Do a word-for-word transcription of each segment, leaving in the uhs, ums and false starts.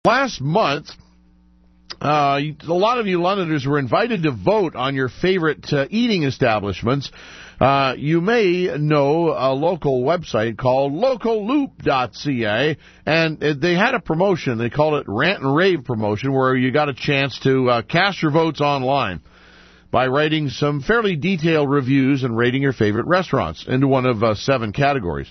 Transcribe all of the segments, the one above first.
Last month, uh, a lot of you Londoners were invited to vote on your favorite uh, eating establishments. Uh, you may know a local website called local loop dot c a, and they had a promotion. They called it Rant and Rave promotion, where you got a chance to uh, cast your votes online by writing some fairly detailed reviews and rating your favorite restaurants into one of uh, seven categories.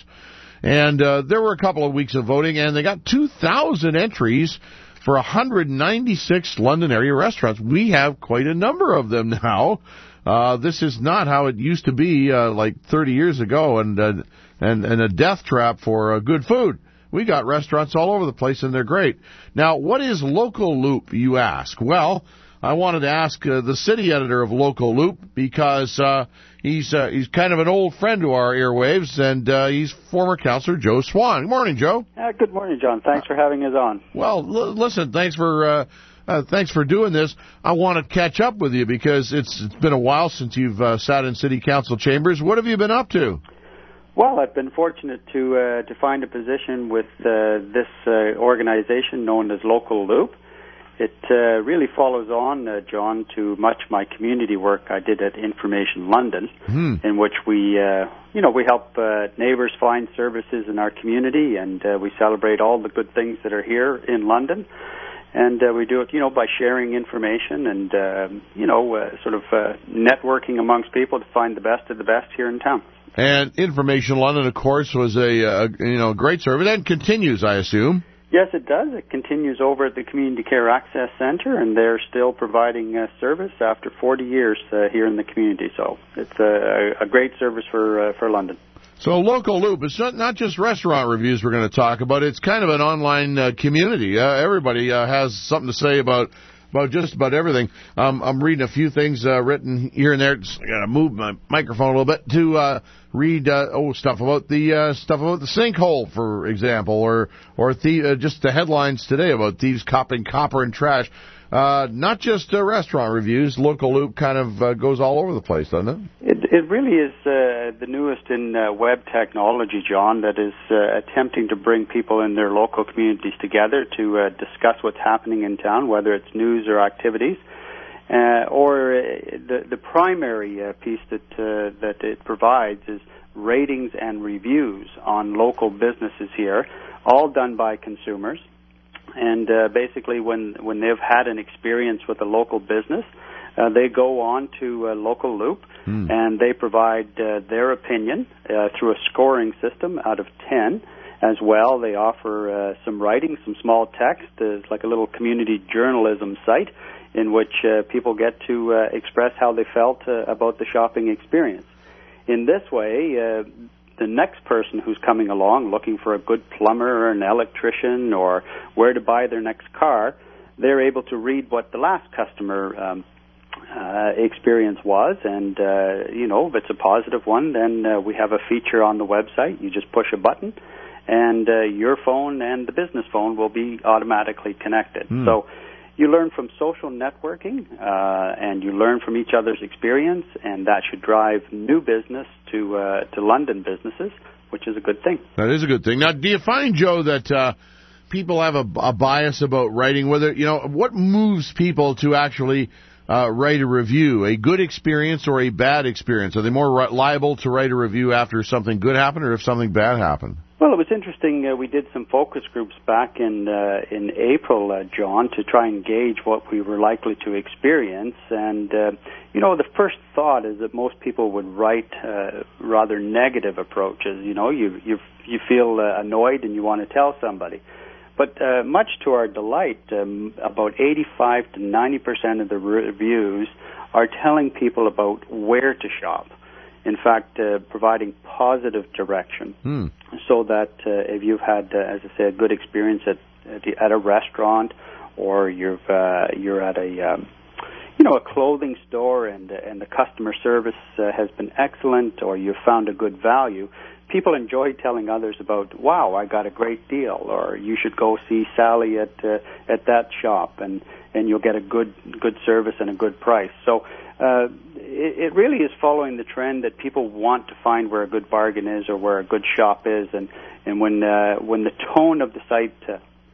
And uh, there were a couple of weeks of voting, and they got two thousand entries for one hundred ninety-six London area restaurants. We have quite a number of them now. Uh, this is not how it used to be uh, like thirty years ago, and, uh, and and a death trap for uh, good food. We got restaurants all over the place, and they're great. Now, what is Local Loop, you ask? Well, I wanted to ask uh, the city editor of Local Loop, because uh, he's uh, he's kind of an old friend to our airwaves, and uh, he's former Councillor Joe Swan. Good morning, Joe. Uh, good morning, John. Thanks for having us on. Well, l- listen, thanks for uh, uh, thanks for doing this. I want to catch up with you because it's it's been a while since you've uh, sat in city council chambers. What have you been up to? Well, I've been fortunate to uh, to find a position with uh, this uh, organization known as Local Loop. It uh, really follows on, uh, John, to much of my community work I did at Information London, Hmm. in which we, uh, you know, we help uh, neighbours find services in our community, and uh, we celebrate all the good things that are here in London. And uh, we do it, you know, by sharing information and, uh, you know, uh, sort of uh, networking amongst people to find the best of the best here in town. And Information London, of course, was a, a you know great service, and continues, I assume. Yes, it does. It continues over at the Community Care Access Centre, and they're still providing uh, service after forty years uh, here in the community. So it's a, a great service for uh, for London. So Local Loop, it's not, not just restaurant reviews we're going to talk about. It's kind of an online uh, community. Uh, everybody uh, has something to say about about just about everything. Um, I'm reading a few things uh, written here and there. Just, I got to move my microphone a little bit to uh, read uh, oh stuff about the uh, stuff about the sinkhole, for example, or or the, uh, just the headlines today about thieves copping copper and trash. Uh, not just uh, restaurant reviews. Local Loop kind of uh, goes all over the place, doesn't it? It, it really is uh, the newest in uh, web technology, John, that is uh, attempting to bring people in their local communities together to uh, discuss what's happening in town, whether it's news or activities. Uh, or uh, the, the primary uh, piece that, uh, that it provides is ratings and reviews on local businesses here, all done by consumers. And uh, basically, when, when they've had an experience with a local business, uh, they go on to uh, Local Loop, mm. and they provide uh, their opinion uh, through a scoring system out of ten. As well, they offer uh, some writing, some small text. It's like a little community journalism site in which uh, people get to uh, express how they felt uh, about the shopping experience. In this way, uh, the next person who's coming along looking for a good plumber or an electrician or where to buy their next car, they're able to read what the last customer um, uh, experience was, and uh, you know, if it's a positive one, then uh, we have a feature on the website. You just push a button, and uh, your phone and the business phone will be automatically connected. Mm. So you learn from social networking, uh, and you learn from each other's experience, and that should drive new business to uh, to London businesses, which is a good thing. That is a good thing. Now, do you find, Joe, that uh, people have a, a bias about writing? Whether you know what moves people to actually uh, write a review, a good experience or a bad experience? Are they more ri- liable to write a review after something good happened or if something bad happened? Well, it was interesting. Uh, we did some focus groups back in uh, in April, uh, John, to try and gauge what we were likely to experience. And, uh, you know, the first thought is that most people would write uh, rather negative approaches. You know, you you, you feel uh, annoyed and you want to tell somebody. But uh, much to our delight, um, about eighty-five to ninety percent of the reviews are telling people about where to shop. In fact, uh, providing positive direction, hmm. so that uh, if you've had, uh, as I say, a good experience at at, the, at a restaurant, or you've uh, you're at a um, you know a clothing store and and the customer service uh, has been excellent, or you've found a good value, people enjoy telling others about, wow, I got a great deal, or you should go see Sally at uh, at that shop, and and you'll get a good good service and a good price. So. Uh, it, it really is following the trend that people want to find where a good bargain is or where a good shop is, and and when uh, when the tone of the site uh,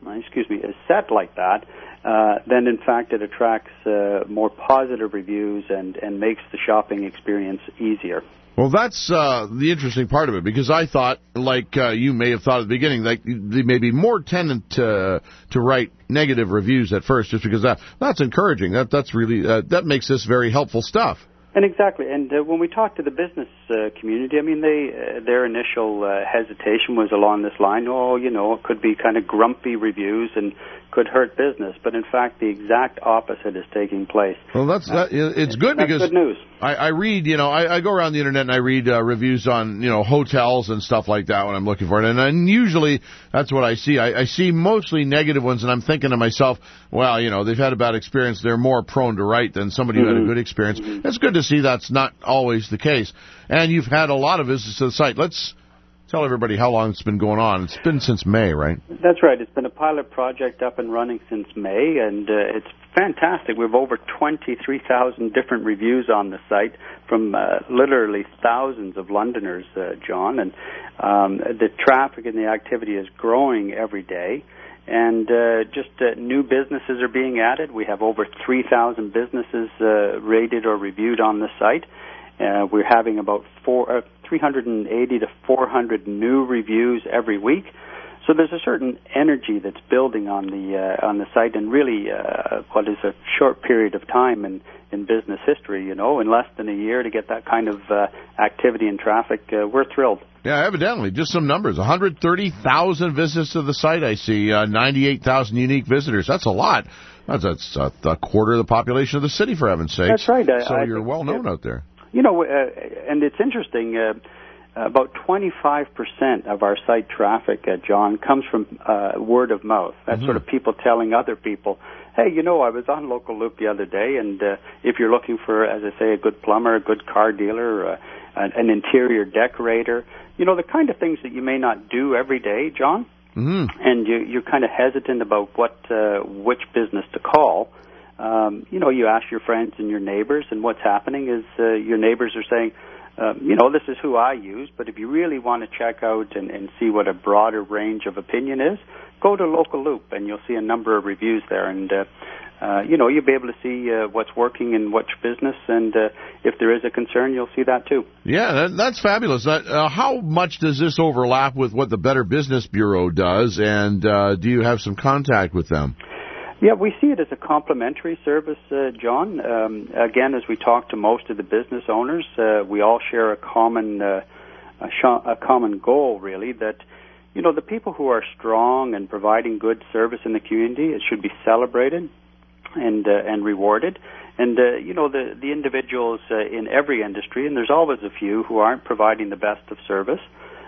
excuse me, is set like that, uh, then in fact it attracts uh, more positive reviews and, and makes the shopping experience easier. Well, that's uh, the interesting part of it, because I thought, like uh, you may have thought at the beginning, like they may be more tendent to to write negative reviews at first, just because that that's encouraging. That that's really uh, that makes this very helpful stuff. And exactly, and uh, when we talk to the business uh, community, I mean, they uh, their initial uh, hesitation was along this line. Oh, you know, it could be kind of grumpy reviews and could hurt business, but in fact, the exact opposite is taking place. Well, that's that, it's good that's because good news. I, I read, you know, I, I go around the internet and I read uh, reviews on, you know, hotels and stuff like that when I'm looking for it, and, and usually that's what I see. I, I see mostly negative ones, and I'm thinking to myself, well, you know, they've had a bad experience. They're more prone to write than somebody mm-hmm. who had a good experience. Mm-hmm. It's good to see that's not always the case. And you've had a lot of visits to the site. Let's tell everybody how long it's been going on. It's been since May, right? That's right. It's been a pilot project up and running since May, and uh, it's fantastic. We have over twenty-three thousand different reviews on the site from uh, literally thousands of Londoners, uh, John, and um, the traffic and the activity is growing every day. And uh, just uh, new businesses are being added. We have over three thousand businesses uh, rated or reviewed on the site. Uh, we're having about four, uh, three hundred eighty to four hundred new reviews every week. So there's a certain energy that's building on the uh, on the site, and really, uh, what is a short period of time in, in business history, you know, in less than a year to get that kind of uh, activity and traffic, uh, we're thrilled. Yeah, evidently. Just some numbers. one hundred thirty thousand visits to the site, I see. Uh, ninety-eight thousand unique visitors. That's a lot. That's, that's a, a quarter of the population of the city, for heaven's sake. That's right. I, so I you're think, well known uh, out there. You know, uh, and it's interesting, uh, about twenty-five percent of our site traffic, uh, John, comes from uh, word of mouth. That's mm-hmm. sort of people telling other people, hey, you know, I was on Local Loop the other day, and uh, if you're looking for, as I say, a good plumber, a good car dealer, uh, an, an interior decorator, you know, the kind of things that you may not do every day, John, mm-hmm. and you, you're kind of hesitant about what uh, which business to call. Um, you know, you ask your friends and your neighbors, and what's happening is uh, your neighbors are saying, um, you know, this is who I use, but if you really want to check out and, and see what a broader range of opinion is, go to Local Loop, and you'll see a number of reviews there, and, uh, uh, you know, you'll be able to see uh, what's working in which business, and uh, if there is a concern, you'll see that too. Yeah, that, that's fabulous. That, uh, how much does this overlap with what the Better Business Bureau does, and uh, do you have some contact with them? Yeah, we see it as a complementary service, uh, John. Um, again, as we talk to most of the business owners, uh, we all share a common uh, a, sh- a common goal, really, that, you know, the people who are strong and providing good service in the community, it should be celebrated and uh, and rewarded. And, uh, you know, the, the individuals uh, in every industry, and there's always a few who aren't providing the best of service,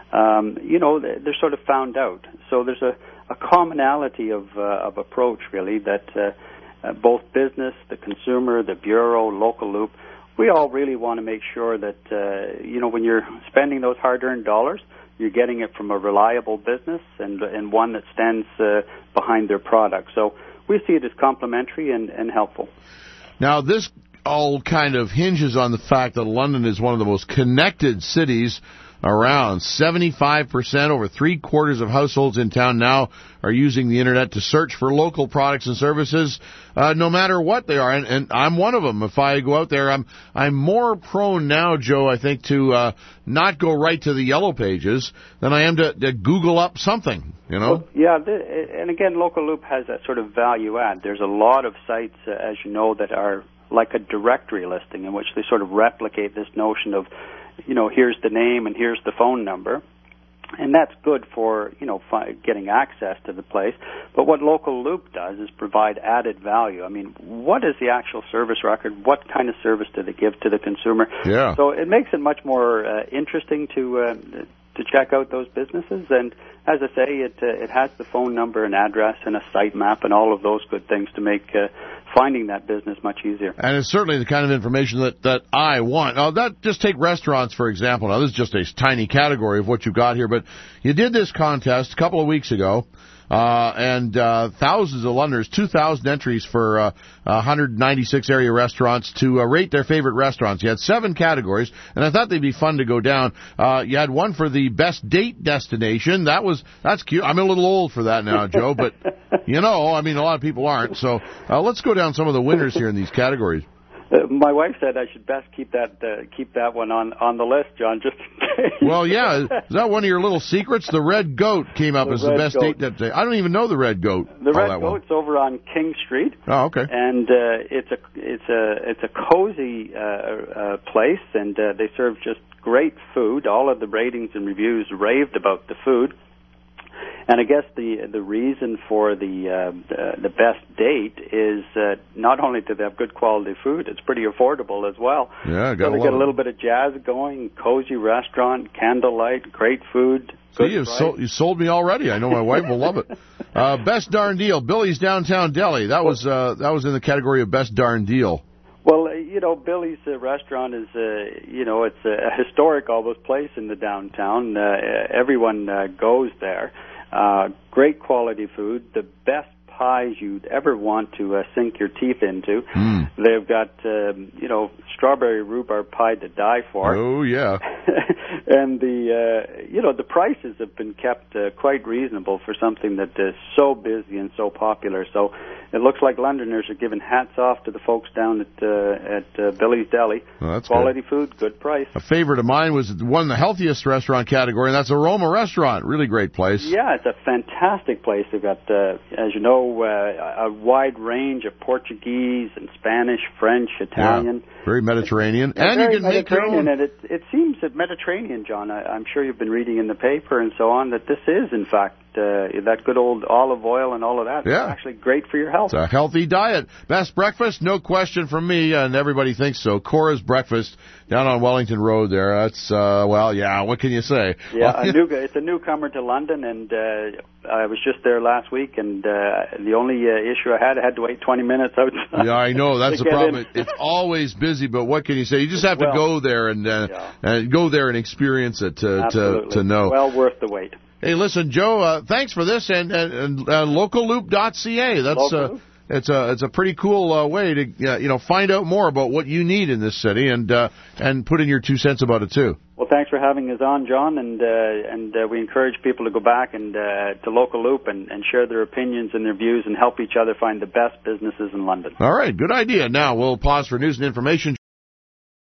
um, you know, they're sort of found out. So there's a a commonality of uh, of approach, really, that uh, uh, both business, the consumer, the Bureau, Local Loop, we all really want to make sure that, uh, you know, when you're spending those hard-earned dollars, you're getting it from a reliable business and and one that stands uh, behind their product. So we see it as complementary and, and helpful. Now, this all kind of hinges on the fact that London is one of the most connected cities around. seventy-five percent, over three quarters of households in town now are using the internet to search for local products and services, uh, no matter what they are. And, and I'm one of them. If I go out there, I'm I'm more prone now, Joe, I think, to uh, not go right to the yellow pages than I am to, to Google up something, you know? Well, yeah, the, and again, Local Loop has that sort of value add. There's a lot of sites, uh, as you know, that are like a directory listing in which they sort of replicate this notion of, you know, here's the name and here's the phone number. And that's good for, you know, fi- getting access to the place. But what Local Loop does is provide added value. I mean, what is the actual service record? What kind of service do they give to the consumer? Yeah. So it makes it much more uh, interesting to uh, to check out those businesses. And as I say, it uh, it has the phone number and address and a site map and all of those good things to make uh, finding that business much easier. And it's certainly the kind of information that, that I want. Now, that just take restaurants, for example. Now, this is just a tiny category of what you've got here, but you did this contest a couple of weeks ago. Uh, and uh, thousands of Londoners, two thousand entries for uh, one hundred ninety-six area restaurants to uh, rate their favorite restaurants. You had seven categories, and I thought they'd be fun to go down. Uh, you had one for the best date destination. That was that's cute. I'm a little old for that now, Joe, but you know, I mean, a lot of people aren't. So uh, let's go down some of the winners here in these categories. Uh, my wife said I should best keep that uh, keep that one on, on the list, John, just in case. Well, yeah. Is that one of your little secrets? The Red Goat came up the as the best goat. date that day. I don't even know the Red Goat. The Red that Goat's one. over on King Street. Oh, okay. And uh, it's a it's a it's a cozy uh, uh, place, and uh, they serve just great food. All of the ratings and reviews raved about the food. And I guess the the reason for the uh, the, the best date is uh, not only do they have good quality food, it's pretty affordable as well. Yeah, so they get a little bit of jazz going, cozy restaurant, candlelight, great food. See, you sold, you sold me already. I know my wife will love it. Uh, best darn deal, Billy's Downtown Deli. That was uh, that was in the category of best darn deal. Well, you know, Billy's uh, restaurant is, uh, you know, it's a historic almost place in the downtown. Uh, everyone uh, goes there. Uh, great quality food, the best pies you'd ever want to uh, sink your teeth into. Mm. They've got, um, you know, strawberry rhubarb pie to die for. Oh, yeah. And the, uh, you know, the prices have been kept uh, quite reasonable for something that is so busy and so popular. So it looks like Londoners are giving hats off to the folks down at uh, at uh, Billy's Deli. Oh, that's quality good. Food, good price. A favorite of mine was one of the healthiest restaurant category, and that's Aroma Restaurant. Really great place. Yeah, it's a fantastic place. They've got, uh, as you know, uh, a wide range of Portuguese and Spanish, French, Italian. Yeah, very Mediterranean. Yeah, and very you can make your own. And it, it seems that Mediterranean, John, I, I'm sure you've been reading in the paper and so on, that this is, in fact, uh, that good old olive oil and all of that. Yeah. It's actually great for your health. It's a healthy diet. Best breakfast? No question from me, and everybody thinks so. Cora's Breakfast down on Wellington Road there. That's, uh, well, yeah, what can you say? Yeah, well, a new, it's a newcomer to London, and uh, I was just there last week, and uh, the only uh, issue I had, I had to wait twenty minutes outside. Yeah, I know. That's the problem. In. It's always busy, but what can you say? You just have to well, go there and, uh, yeah. and go there and experience it to, to, to know. Well worth the wait. Hey, listen, Joe, uh, thanks for this, and, and, and uh, local loop dot c a. That's Local uh, Loop. It's a it's a pretty cool uh, way to uh, you know find out more about what you need in this city and uh, and put in your two cents about it too. Well, thanks for having us on, John, and uh, and uh, we encourage people to go back and uh, to Local Loop and, and share their opinions and their views and help each other find the best businesses in London. All right, good idea. Now we'll pause for news and information.